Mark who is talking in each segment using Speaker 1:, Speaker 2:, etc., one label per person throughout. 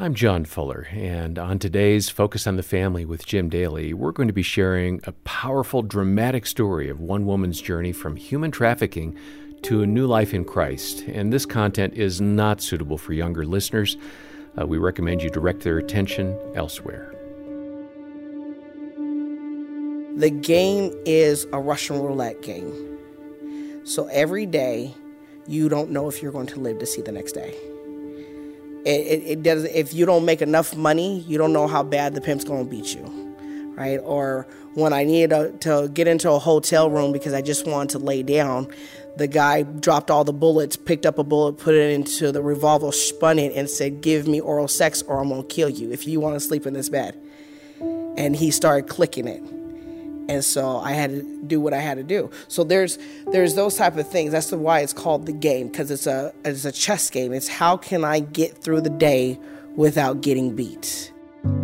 Speaker 1: I'm John Fuller, and on today's Focus on the Family with Jim Daly, we're going to be sharing a powerful, dramatic story of one woman's journey from human trafficking to a new life in Christ. And this content is not suitable for younger listeners. We recommend you direct their attention elsewhere.
Speaker 2: The game is a Russian roulette game. So every day, you don't know if you're going to live to see the next day. It does. If you don't make enough money, you don't know how bad the pimp's going to beat you, right? Or when I needed to get into a hotel room because I just wanted to lay down, the guy dropped all the bullets, picked up a bullet, put it into the revolver, spun it, and said, "Give me oral sex or I'm going to kill you if you want to sleep in this bed." And he started clicking it. And so I had to do what I had to do. So there's those type of things. That's why it's called the game, because it's a chess game. It's how can I get through the day without getting beat.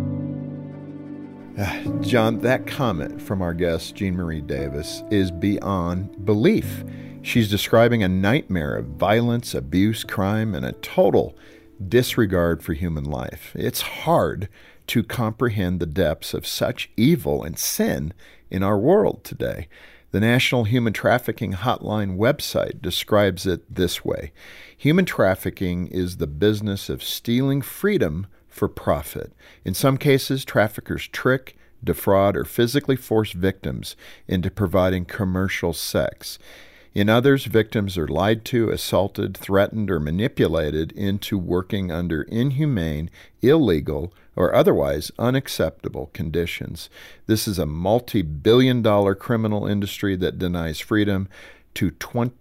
Speaker 3: John, that comment from our guest, Jean Marie Davis, is beyond belief. She's describing a nightmare of violence, abuse, crime, and a total disregard for human life. It's hard to comprehend the depths of such evil and sin in our world today. The National Human Trafficking Hotline website describes it this way: human trafficking is the business of stealing freedom for profit. In some cases, traffickers trick, defraud, or physically force victims into providing commercial sex. In others, victims are lied to, assaulted, threatened, or manipulated into working under inhumane, illegal, or otherwise unacceptable conditions. This is a multi-billion-dollar criminal industry that denies freedom to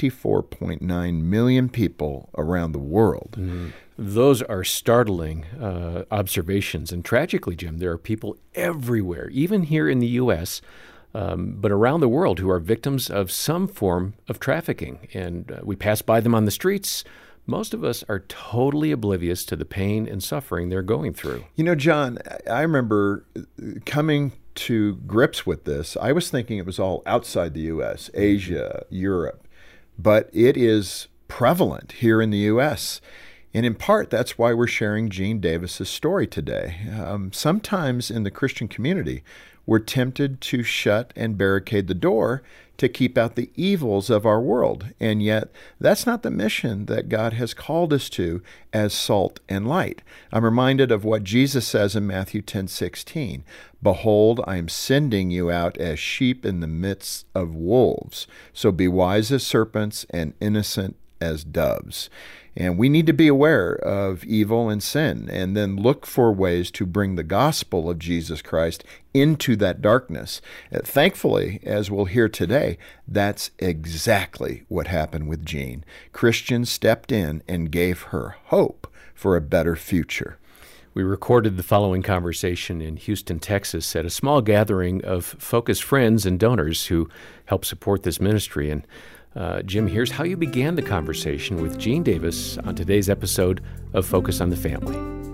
Speaker 3: 24.9 million people around the world.
Speaker 1: Mm-hmm. Those are startling observations. And tragically, Jim, there are people everywhere, even here in the U.S., but around the world, who are victims of some form of trafficking. And we pass by them on the streets. Most of us are totally oblivious to the pain and suffering they're going through.
Speaker 3: You know, John, I remember coming to grips with this. I was thinking it was all outside the U.S., Asia, Europe, but it is prevalent here in the U.S., and in part, that's why we're sharing Jean Davis's story today. Sometimes in the Christian community, we're tempted to shut and barricade the door to keep out the evils of our world. And yet, that's not the mission that God has called us to as salt and light. I'm reminded of what Jesus says in Matthew 10:16. "Behold, I am sending you out as sheep in the midst of wolves. So be wise as serpents and innocent as doves." And we need to be aware of evil and sin and then look for ways to bring the gospel of Jesus Christ into that darkness. Thankfully, as we'll hear today, that's exactly what happened with Jean. Christians stepped in and gave her hope for a better future.
Speaker 1: We recorded the following conversation in Houston, Texas, at a small gathering of Focus friends and donors who help support this ministry. And Jim, here's how you began the conversation with Jean Davis on today's episode of Focus on the Family.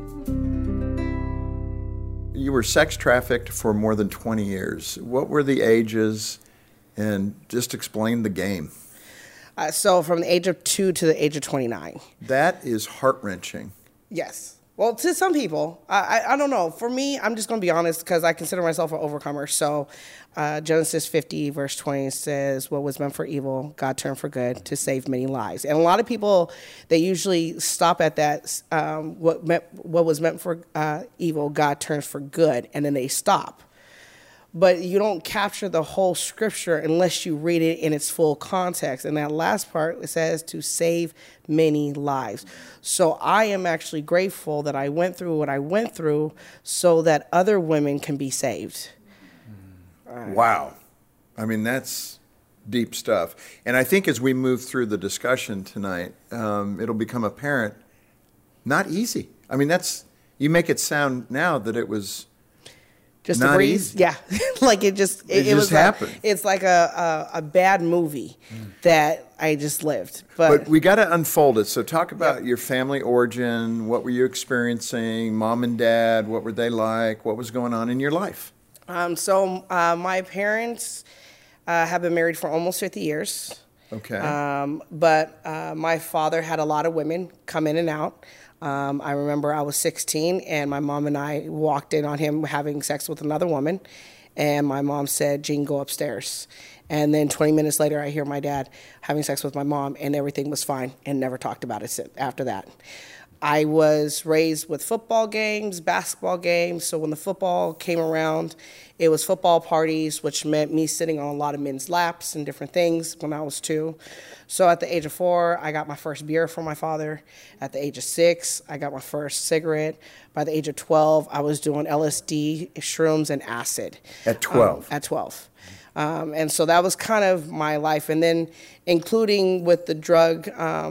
Speaker 3: You were sex trafficked for more than 20 years. What were the ages? And just explain the game.
Speaker 2: So from the age of 2 to the age of 29.
Speaker 3: That is heart-wrenching.
Speaker 2: Yes. Well, to some people, I don't know. For me, I'm just going to be honest because I consider myself an overcomer. So Genesis 50, verse 20 says, "What was meant for evil, God turned for good to save many lives." And a lot of people, they usually stop at that, what was meant for evil, God turns for good, and then they stop. But you don't capture the whole scripture unless you read it in its full context. And that last part, it says to save many lives. So I am actually grateful that I went through what I went through so that other women can be saved.
Speaker 3: Wow. I mean, that's deep stuff. And I think as we move through the discussion tonight, it'll become apparent, not easy. I mean, you make it sound now that it was
Speaker 2: just
Speaker 3: not
Speaker 2: a breeze.
Speaker 3: Easy.
Speaker 2: Yeah. Like it just
Speaker 3: happened.
Speaker 2: It's like a bad movie that I just lived.
Speaker 3: But we got to unfold it. So talk about your family origin. What were you experiencing? Mom and dad, what were they like? What was going on in your life?
Speaker 2: So my parents have been married for almost 50 years.
Speaker 3: Okay.
Speaker 2: But my father had a lot of women come in and out. I remember I was 16 and my mom and I walked in on him having sex with another woman. And my mom said, Gene, go upstairs. And then 20 minutes later, I hear my dad having sex with my mom, and everything was fine and never talked about it after that. I was raised with football games, basketball games. So when the football came around, it was football parties, which meant me sitting on a lot of men's laps and different things when I was 2. So at the age of 4, I got my first beer from my father. At the age of 6, I got my first cigarette. By the age of 12, I was doing LSD, shrooms, and acid.
Speaker 3: At 12?
Speaker 2: At 12. And so that was kind of my life. And then including with the drug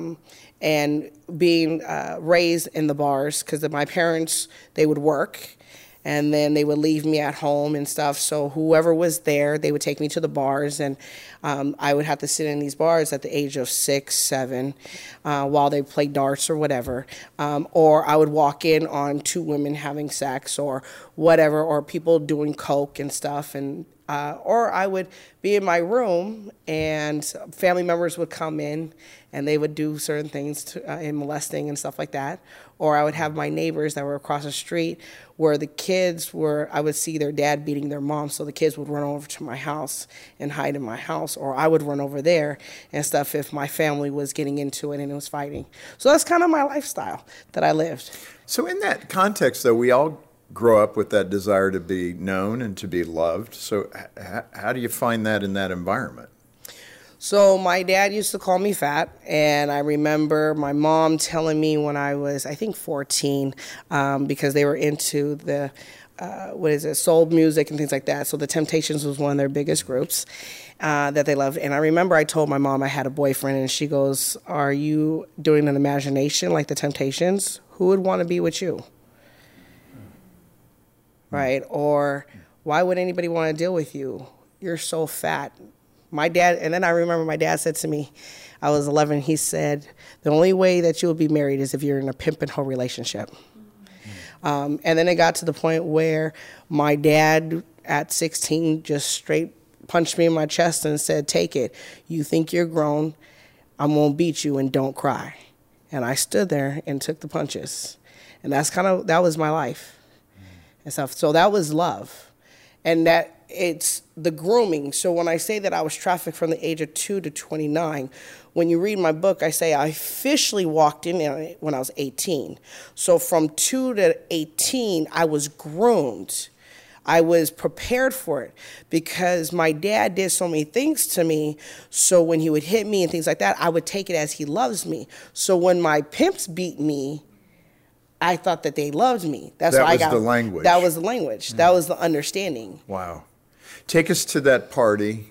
Speaker 2: and being raised in the bars, because my parents, they would work and then they would leave me at home and stuff. So whoever was there, they would take me to the bars, and I would have to sit in these bars at the age of 6, 7 while they played darts or whatever. Or I would walk in on 2 women having sex or whatever, or people doing coke and stuff. And or I would be in my room and family members would come in and they would do certain things in molesting and stuff like that. Or I would have my neighbors that were across the street where the kids were, I would see their dad beating their mom, so the kids would run over to my house and hide in my house, or I would run over there and stuff if my family was getting into it and it was fighting. So that's kind of my lifestyle that I lived.
Speaker 3: So in that context, though, we all grow up with that desire to be known and to be loved. So how do you find that in that environment?
Speaker 2: So my dad used to call me fat, and I remember my mom telling me when I was, I think, 14, because they were into the, soul music and things like that. So the Temptations was one of their biggest groups that they loved. And I remember I told my mom I had a boyfriend, and she goes, "Are you doing an imagination like the Temptations? Who would want to be with you?" Right? Or why would anybody want to deal with you? You're so fat. My dad, and then I remember my dad said to me, I was 11, he said, the only way that you will be married is if you're in a pimp and hoe relationship. And then it got to the point where my dad at 16 just straight punched me in my chest and said, "Take it. You think you're grown. I'm going to beat you and don't cry." And I stood there and took the punches. And that was my life and stuff. So that was love. And that it's the grooming. So when I say that I was trafficked from the age of 2 to 29, when you read my book, I say I officially walked in when I was 18. So from 2 to 18, I was groomed. I was prepared for it because my dad did so many things to me. So when he would hit me and things like that, I would take it as he loves me. So when my pimps beat me, I thought that they loved me. That's why I got
Speaker 3: the language.
Speaker 2: That was the language. That was the understanding.
Speaker 3: Wow. Take us to that party,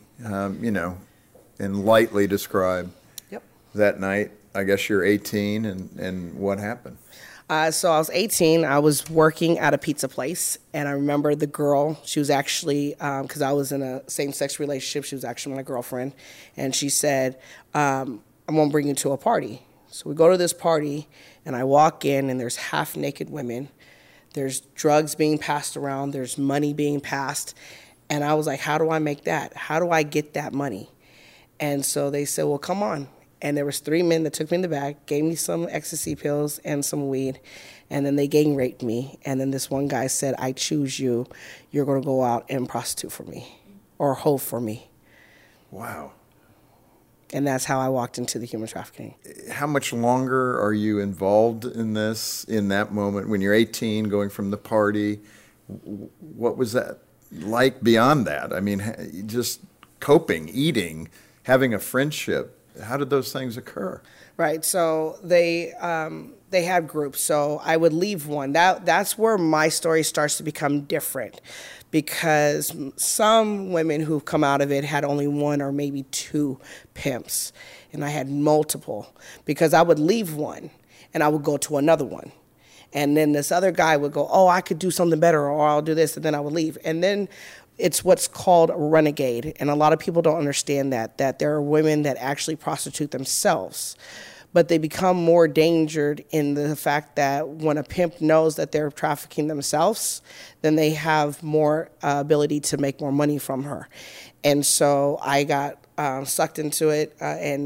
Speaker 3: and lightly describe that night. I guess you're 18, and what happened?
Speaker 2: So I was 18. I was working at a pizza place, and I remember the girl. She was actually, because I was in a same-sex relationship, she was actually my girlfriend, and she said, "I'm going to bring you to a party." So we go to this party, and I walk in, and there's half-naked women. There's drugs being passed around. There's money being passed. And I was like, how do I make that? How do I get that money? And so they said, well, come on. And there was 3 men that took me in the back, gave me some ecstasy pills and some weed, and then they gang raped me. And then this one guy said, I choose you. You're going to go out and prostitute for me or hoe for me.
Speaker 3: Wow.
Speaker 2: And that's how I walked into the human trafficking.
Speaker 3: How much longer are you involved in this, in that moment when you're 18, going from the party? What was that like beyond that? I mean, just coping, eating, having a friendship. How did those things occur?
Speaker 2: Right. So they had groups. So I would leave one. That's where my story starts to become different, because some women who've come out of it had only 1 or maybe 2 pimps, and I had multiple, because I would leave one and I would go to another one. And then this other guy would go, oh, I could do something better, or I'll do this, and then I would leave. And then it's what's called a renegade, and a lot of people don't understand that there are women that actually prostitute themselves, but they become more endangered in the fact that when a pimp knows that they're trafficking themselves, then they have more ability to make more money from her. And so I got sucked into it, and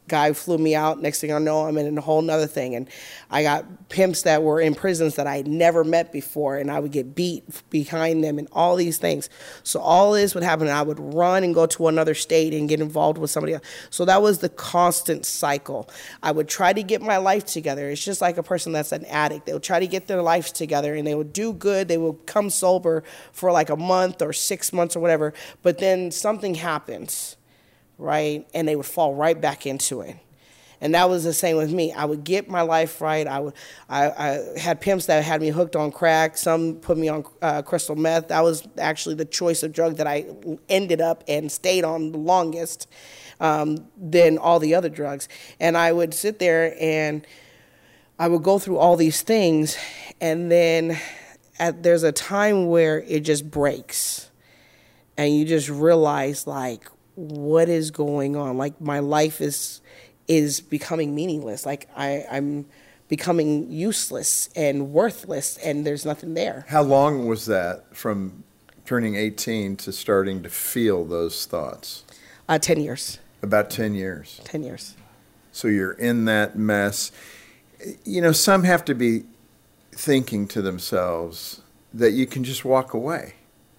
Speaker 2: Guy flew me out. Next thing I know, I'm in a whole nother thing. And I got pimps that were in prisons that I had never met before, and I would get beat behind them and all these things. So all this would happen, and I would run and go to another state and get involved with somebody else. So that was the constant cycle. I would try to get my life together. It's just like a person that's an addict. They would try to get their life together, and they would do good. They would come sober for like a month or 6 months or whatever, but then something happens, right? And they would fall right back into it. And that was the same with me. I would get my life right. I had pimps that had me hooked on crack. Some put me on crystal meth. That was actually the choice of drug that I ended up and stayed on the longest than all the other drugs. And I would sit there and I would go through all these things, and then there's a time where it just breaks. And you just realize, like, what is going on? Like, my life is becoming meaningless. Like, I'm becoming useless and worthless, and there's nothing there.
Speaker 3: How long was that from turning 18 to starting to feel those thoughts?
Speaker 2: 10 years.
Speaker 3: About 10 years.
Speaker 2: 10 years.
Speaker 3: So you're in that mess. You know, some have to be thinking to themselves that you can just walk away.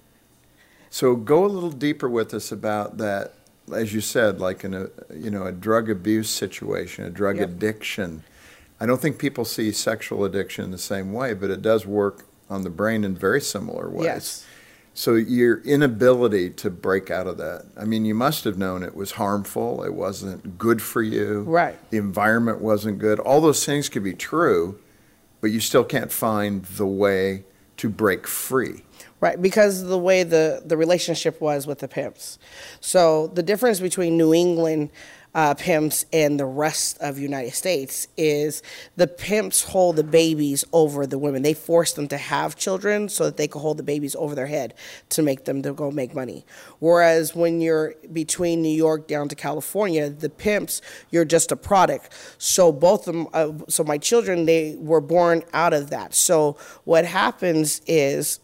Speaker 3: So go a little deeper with us about that. As you said, like in a drug abuse situation, a drug addiction. I don't think people see sexual addiction the same way, but it does work on the brain in very similar ways.
Speaker 2: Yes.
Speaker 3: So your inability to break out of that, I mean, you must have known it was harmful, it wasn't good for you.
Speaker 2: Right.
Speaker 3: The environment wasn't good. All those things could be true, but you still can't find the way to break free.
Speaker 2: Right, because of the way the relationship was with the pimps. So the difference between New England pimps and the rest of the United States is the pimps hold the babies over the women. They force them to have children so that they can hold the babies over their head to make them to go make money. Whereas when you're between New York down to California, the pimps, you're just a product. So both of them, so my children, they were born out of that. So what happens is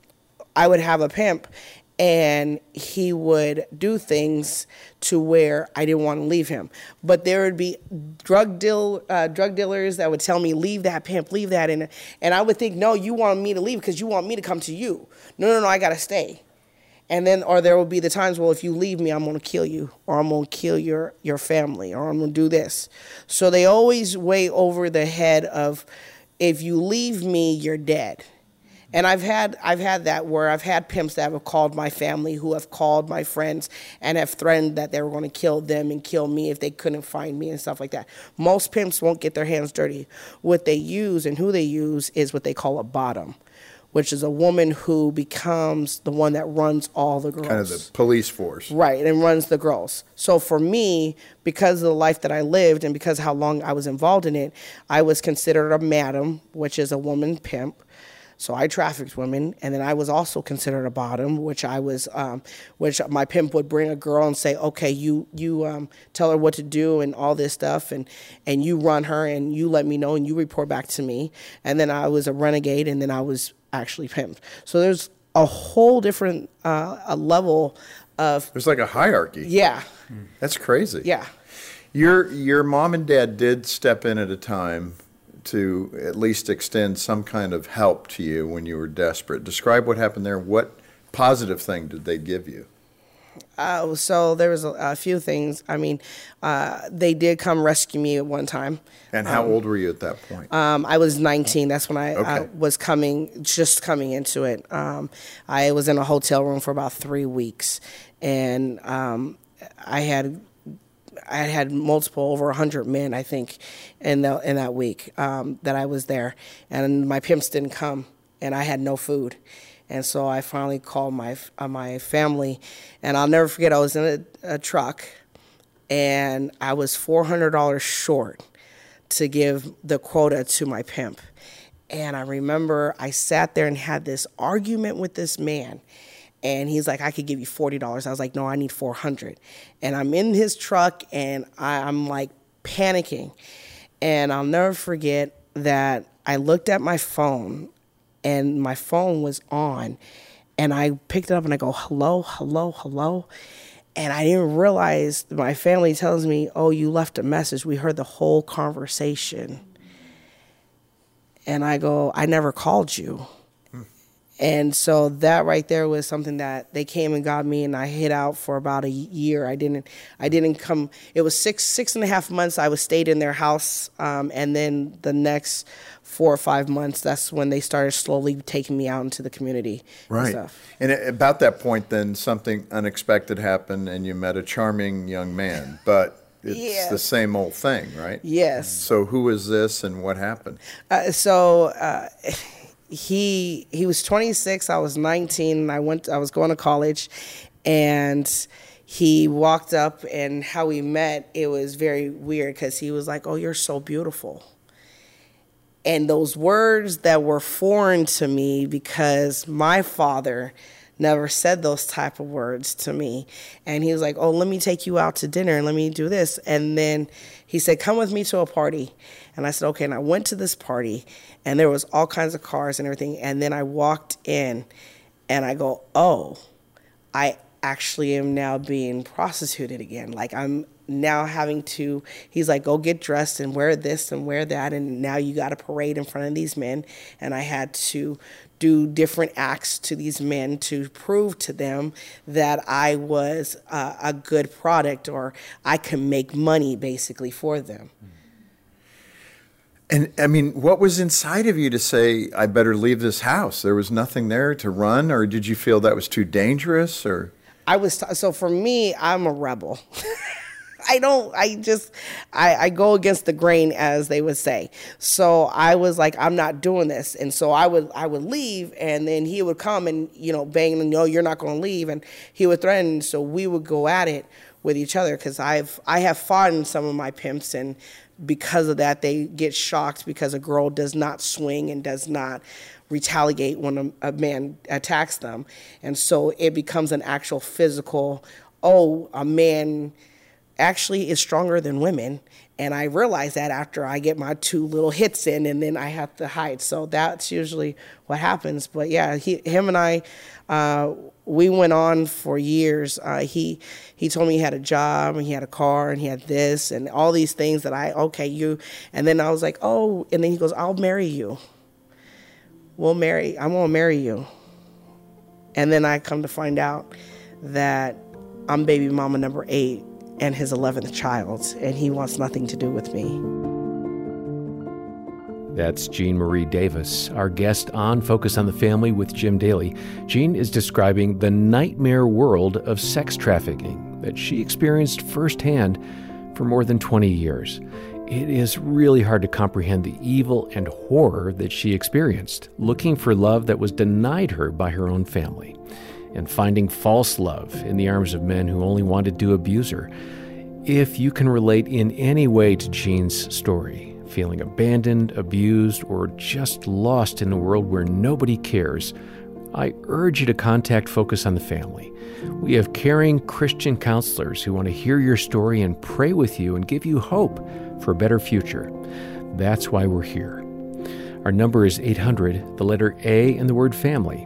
Speaker 2: I would have a pimp, and he would do things to where I didn't want to leave him. But there would be drug dealers that would tell me, leave that pimp, leave that. And I would think, no, you want me to leave because you want me to come to you. No, I got to stay. And then, or there will be the times, well, if you leave me, I'm going to kill you, or I'm going to kill your family, or I'm going to do this. So they always weigh over the head of, if you leave me, you're dead. And I've had that where I've had pimps that have called my family, who have called my friends and have threatened that they were going to kill them and kill me if they couldn't find me and stuff like that. Most pimps won't get their hands dirty. What they use and who they use is what they call a bottom, which is a woman who becomes the one that runs all the girls.
Speaker 3: Kind of the police force.
Speaker 2: Right, and runs the girls. So for me, because of the life that I lived and because how long I was involved in it, I was considered a madam, which is a woman pimp. So I trafficked women, and then I was also considered a bottom, which I was, which my pimp would bring a girl and say, okay, you tell her what to do and all this stuff, and you run her, and you let me know, and you report back to me. And then I was a renegade, and then I was actually pimped. So there's a whole different a level of.
Speaker 3: There's like a hierarchy.
Speaker 2: Yeah.
Speaker 3: That's crazy.
Speaker 2: Yeah.
Speaker 3: Your mom and dad did step in at a time to at least extend some kind of help to you when you were desperate. Describe what happened there. What positive thing did they give you?
Speaker 2: So there was a few things. I mean, they did come rescue me at one time.
Speaker 3: And how old were you at that point?
Speaker 2: I was 19. That's when I was just coming into it. I was in a hotel room for about 3 weeks, and I had multiple, over 100 men, I think, in that week that I was there. And my pimps didn't come, and I had no food. And so I finally called my family, and I'll never forget, I was in a truck, and I was $400 short to give the quota to my pimp. And I remember I sat there and had this argument with this man. And he's like, I could give you $40. I was like, no, I need $400. And I'm in his truck, and I'm like panicking. And I'll never forget that I looked at my phone, and my phone was on. And I picked it up, and I go, hello, hello, hello. And I didn't realize, my family tells me, oh, you left a message. We heard the whole conversation. And I go, I never called you. And so that right there was something that they came and got me, and I hid out for about a year. I didn't come. It was 6.5 months I was stayed in their house, and then the next 4 or 5 months, that's when they started slowly taking me out into the community.
Speaker 3: Right.
Speaker 2: And stuff.
Speaker 3: And about that point, then something unexpected happened, and you met a charming young man, but it's the same old thing, right?
Speaker 2: Yes.
Speaker 3: So who is this, and what happened?
Speaker 2: He was 26, I was 19, and I was going to college, and he walked up, and how we met, it was very weird because he was like, oh, you're so beautiful. And those words that were foreign to me, because my father never said those type of words to me. And he was like, oh, let me take you out to dinner and let me do this. And then he said, come with me to a party. And I said, okay. And I went to this party, and there was all kinds of cars and everything. And then I walked in, and I go, oh, I actually am now being prostituted again. Like, I'm now having to, he's like, go get dressed and wear this and wear that. And now you got to parade in front of these men. And I had to do different acts to these men to prove to them that I was a good product, or I can make money basically for them.
Speaker 3: And I mean, what was inside of you to say, I better leave this house? There was nothing there to run, or did you feel that was too dangerous, or?
Speaker 2: So for me, I'm a rebel. I go against the grain, as they would say. So I was like, I'm not doing this. And so I would leave, and then he would come and, bang, and no, you're not going to leave. And he would threaten. So we would go at it with each other, because I have fought in some of my pimps, and because of that, they get shocked because a girl does not swing and does not retaliate when a man attacks them. And so it becomes an actual physical, a man actually is stronger than women. And I realize that after I get my 2 little hits in, and then I have to hide. So that's usually what happens. But yeah, him and I, we went on for years. He told me he had a job, and he had a car, and he had this and all these things that and then I was like, oh, and then he goes, I'll marry you. I'm going to marry you. And then I come to find out that I'm baby mama number 8 and his 11th child, and he wants nothing to do with me.
Speaker 1: That's Jean Marie Davis, our guest on Focus on the Family with Jim Daly. Jean is describing the nightmare world of sex trafficking that she experienced firsthand for more than 20 years. It is really hard to comprehend the evil and horror that she experienced, looking for love that was denied her by her own family, and finding false love in the arms of men who only wanted to abuse her. If you can relate in any way to Jean's story, feeling abandoned, abused, or just lost in a world where nobody cares, I urge you to contact Focus on the Family. We have caring Christian counselors who want to hear your story and pray with you and give you hope for a better future. That's why we're here. Our number is 800, the letter A and the word family,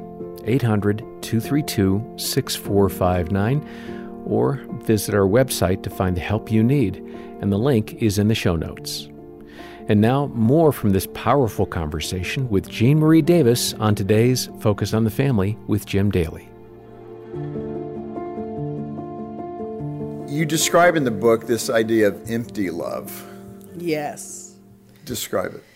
Speaker 1: 800-232-6459, or visit our website to find the help you need, and the link is in the show notes. And now, more from this powerful conversation with Jean Marie Davis on today's Focus on the Family with Jim Daly.
Speaker 3: You describe in the book this idea of empty love.
Speaker 2: Yes.
Speaker 3: Describe it.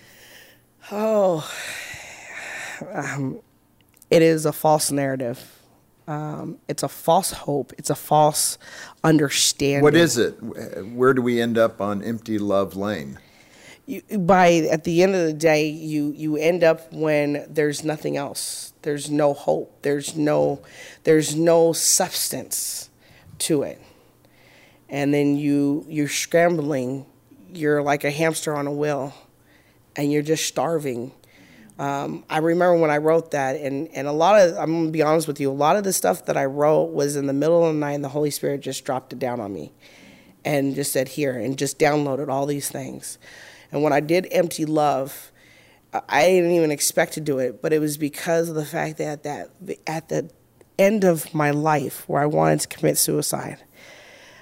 Speaker 2: It is a false narrative. It's a false hope. It's a false understanding.
Speaker 3: What is it? Where do we end up on empty love lane?
Speaker 2: At the end of the day, you end up when there's nothing else. There's no hope. There's no substance to it. And then you're scrambling. You're like a hamster on a wheel, and you're just starving. I remember when I wrote that, and I'm going to be honest with you, a lot of the stuff that I wrote was in the middle of the night, and the Holy Spirit just dropped it down on me and just said, here, and just downloaded all these things. And when I did Empty Love, I didn't even expect to do it, but it was because of the fact that at the end of my life, where I wanted to commit suicide,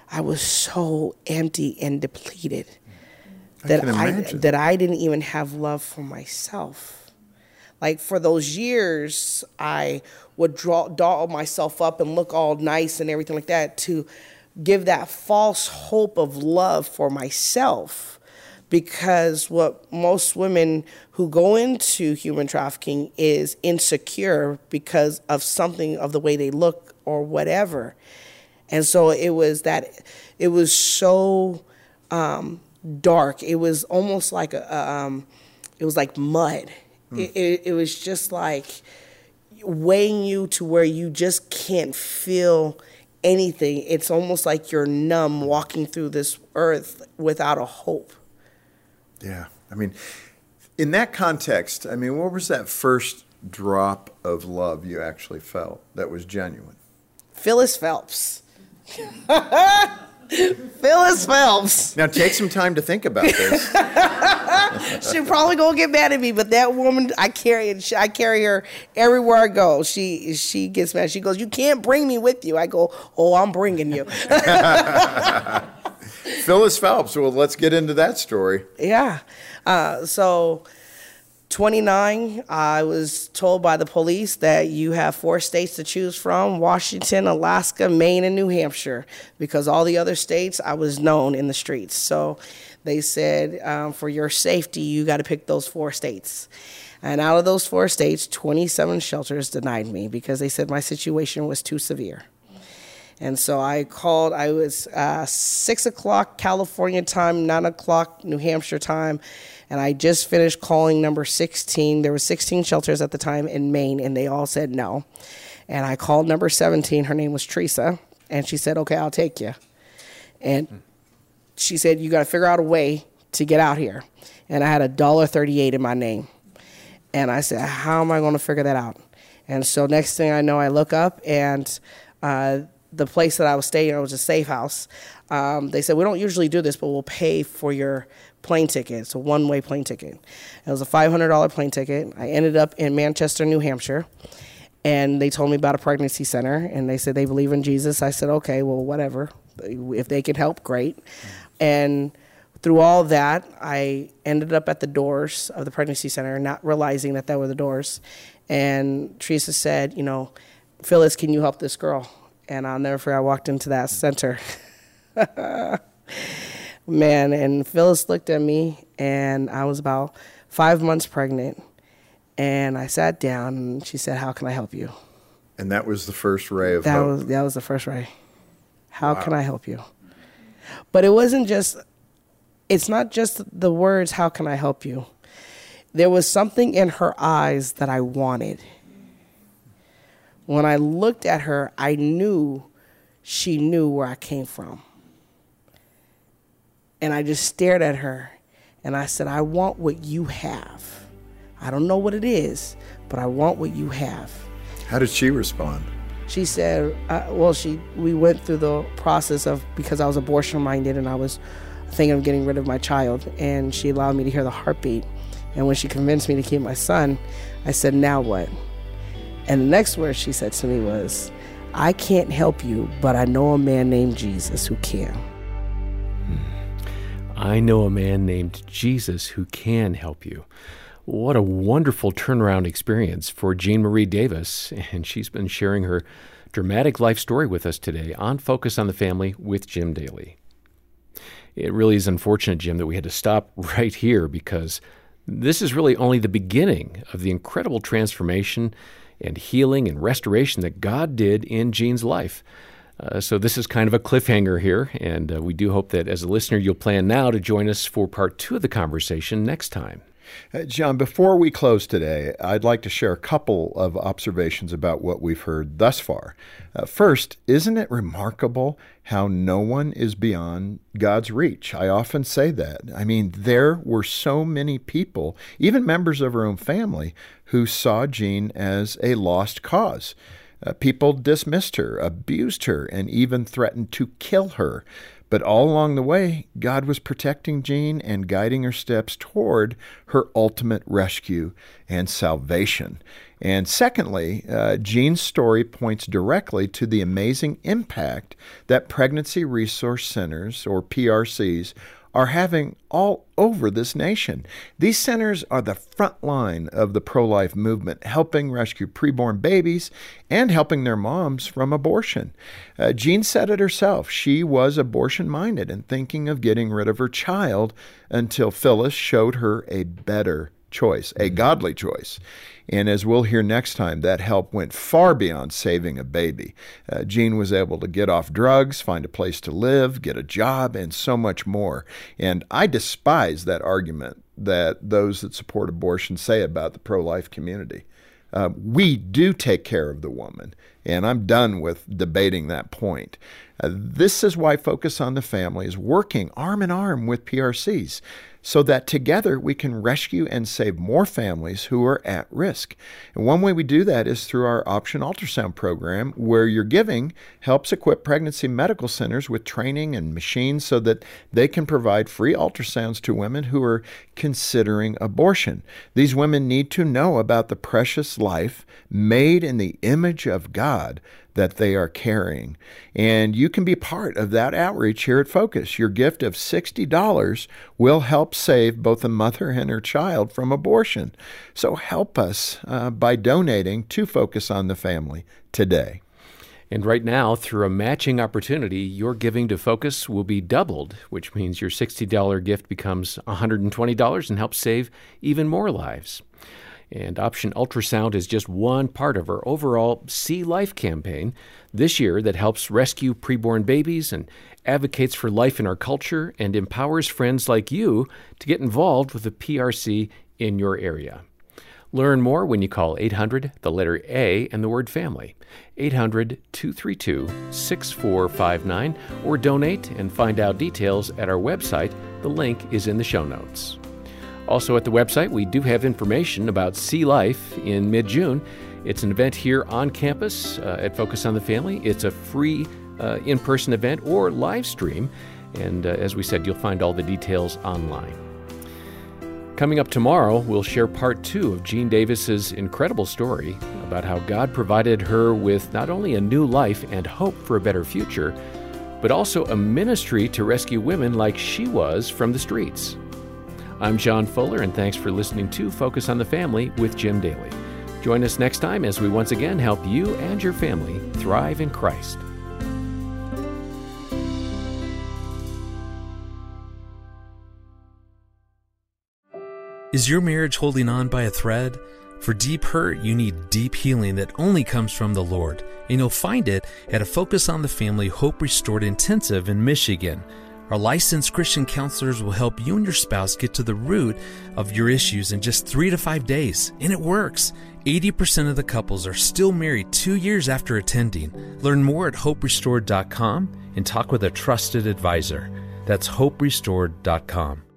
Speaker 2: I was so empty and depleted
Speaker 3: can imagine.
Speaker 2: that I didn't even have love for myself. Like for those years, I would doll myself up and look all nice and everything like that to give that false hope of love for myself. Because what most women who go into human trafficking is insecure because of something of the way they look or whatever. And so it was so dark. It was almost like it was like mud. It was just like weighing you to where you just can't feel anything. It's almost like you're numb walking through this earth without a hope.
Speaker 3: Yeah. I mean, in that context, I mean, what was that first drop of love you actually felt that was genuine?
Speaker 2: Phyllis Phelps. Phyllis Phelps.
Speaker 3: Now, take some time to think about this.
Speaker 2: She's probably gonna get mad at me, but that woman, I carry her everywhere I go. She gets mad. She goes, "You can't bring me with you." I go, "Oh, I'm bringing you."
Speaker 3: Phyllis Phelps. Well, let's get into that story.
Speaker 2: Yeah. So 29, I was told by the police that you have 4 states to choose from: Washington, Alaska, Maine, and New Hampshire. Because all the other states, I was known in the streets. So they said, for your safety, you got to pick those 4 states. And out of those 4 states, 27 shelters denied me because they said my situation was too severe. And so I called. I was 6 o'clock California time, 9 o'clock New Hampshire time, and I just finished calling number 16. There were 16 shelters at the time in Maine, and they all said no. And I called number 17. Her name was Teresa, and she said, "Okay, I'll take you." And she said, "You got to figure out a way to get out here." And I had $1.38 in my name. And I said, "How am I going to figure that out?" And so next thing I know, I look up, and the place that I was staying at was a safe house. They said, "We don't usually do this, but we'll pay for your plane ticket." It's a one-way plane ticket. It was a $500 plane ticket. I ended up in Manchester, New Hampshire, and they told me about a pregnancy center, and they said they believe in Jesus. I said, "Okay, well, whatever. If they can help, great." And through all that, I ended up at the doors of the pregnancy center, not realizing that were the doors. And Teresa said, "Phyllis, can you help this girl?" And I'll never forget, I walked into that center. Man, and Phyllis looked at me, and I was about 5 months pregnant. And I sat down, and she said, "How can I help you?"
Speaker 3: And that was the first ray of hope.
Speaker 2: That was the first ray. How can I help you? But it's not just the words, "How can I help you?" There was something in her eyes that I wanted. When I looked at her, I knew she knew where I came from. And I just stared at her, and I said, "I want what you have. I don't know what it is, but I want what you have."
Speaker 3: How did she respond?
Speaker 2: She said, we went through the process of, because I was abortion-minded and I was thinking of getting rid of my child, and she allowed me to hear the heartbeat. And when she convinced me to keep my son, I said, "Now what?" And the next word she said to me was, "I can't help you, but I know a man named Jesus who can."
Speaker 1: I know a man named Jesus who can help you. What a wonderful turnaround experience for Jean Marie Davis, and she's been sharing her dramatic life story with us today on Focus on the Family with Jim Daly. It really is unfortunate, Jim, that we had to stop right here, because this is really only the beginning of the incredible transformation and healing and restoration that God did in Jean's life. So this is kind of a cliffhanger here, and we do hope that as a listener you'll plan now to join us for part 2 of the conversation next time.
Speaker 3: John, before we close today, I'd like to share a couple of observations about what we've heard thus far. First, isn't it remarkable how no one is beyond God's reach? I often say that. I mean, there were so many people, even members of her own family, who saw Jean as a lost cause. People dismissed her, abused her, and even threatened to kill her. But all along the way, God was protecting Jean and guiding her steps toward her ultimate rescue and salvation. And secondly, Jean's story points directly to the amazing impact that pregnancy resource centers, or PRCs, are having all over this nation. These centers are the front line of the pro-life movement, helping rescue preborn babies and helping their moms from abortion. Jean said it herself. She was abortion-minded and thinking of getting rid of her child until Phyllis showed her a better choice, a godly choice. And as we'll hear next time, that help went far beyond saving a baby. Jean was able to get off drugs, find a place to live, get a job, and so much more. And I despise that argument that those that support abortion say about the pro-life community. We do take care of the woman, and I'm done with debating that point. This is why Focus on the Family is working arm in arm with PRCs, so that together we can rescue and save more families who are at risk. And one way we do that is through our Option Ultrasound program, where your giving helps equip pregnancy medical centers with training and machines so that they can provide free ultrasounds to women who are considering abortion. These women need to know about the precious life made in the image of God that they are carrying. And you can be part of that outreach here at Focus. Your gift of $60 will help save both the mother and her child from abortion. So help us by donating to Focus on the Family today.
Speaker 1: And right now, through a matching opportunity, your giving to Focus will be doubled, which means your $60 gift becomes $120 and helps save even more lives. And Option Ultrasound is just one part of our overall See Life campaign this year that helps rescue preborn babies and advocates for life in our culture and empowers friends like you to get involved with the PRC in your area. Learn more when you call 800, the letter A, and the word family, 800-232-6459, or donate and find out details at our website. The link is in the show notes. Also at the website, we do have information about See Life in mid-June. It's an event here on campus at Focus on the Family. It's a free in-person event or live stream. And as we said, you'll find all the details online. Coming up tomorrow, we'll share part 2 of Jean Davis's incredible story about how God provided her with not only a new life and hope for a better future, but also a ministry to rescue women like she was from the streets. I'm John Fuller, and thanks for listening to Focus on the Family with Jim Daly. Join us next time as we once again help you and your family thrive in Christ.
Speaker 4: Is your marriage holding on by a thread? For deep hurt, you need deep healing that only comes from the Lord, and you'll find it at a Focus on the Family Hope Restored Intensive in Michigan. Our licensed Christian counselors will help you and your spouse get to the root of your issues in just 3 to 5 days. And it works. 80% of the couples are still married 2 years after attending. Learn more at hoperestored.com and talk with a trusted advisor. That's hoperestored.com.